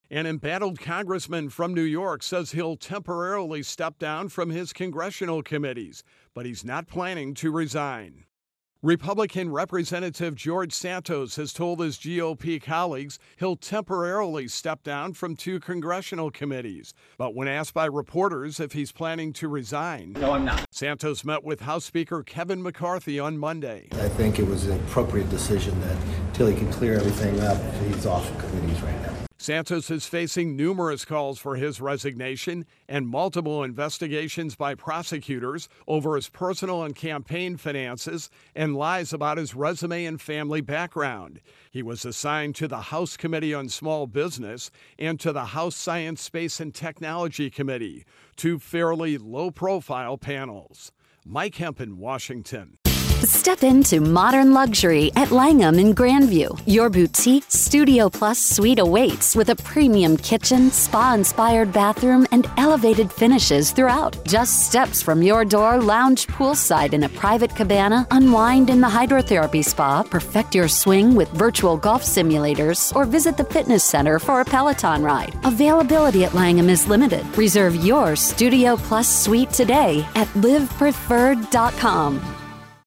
An embattled congressman from New York says he'll temporarily step down from his congressional committees, but he's not planning to resign. Republican Representative George Santos has told his GOP colleagues he'll temporarily step down from 2 congressional committees. But when asked by reporters if he's planning to resign, no, I'm not. Santos met with House Speaker Kevin McCarthy on Monday. I think it was an appropriate decision that until he can clear everything up, he's off committees right now. Santos is facing numerous calls for his resignation and multiple investigations by prosecutors over his personal and campaign finances and lies about his resume and family background. He was assigned to the House Committee on Small Business and to the House Science, Space, and Technology Committee, 2 fairly low-profile panels. Mike Hemp in Washington. Step into modern luxury at Langham in Grandview. Your boutique Studio Plus suite awaits with a premium kitchen, spa-inspired bathroom, and elevated finishes throughout. Just steps from your door, lounge poolside in a private cabana, unwind in the hydrotherapy spa, perfect your swing with virtual golf simulators, or visit the fitness center for a Peloton ride. Availability at Langham is limited. Reserve your Studio Plus suite today at livepreferred.com.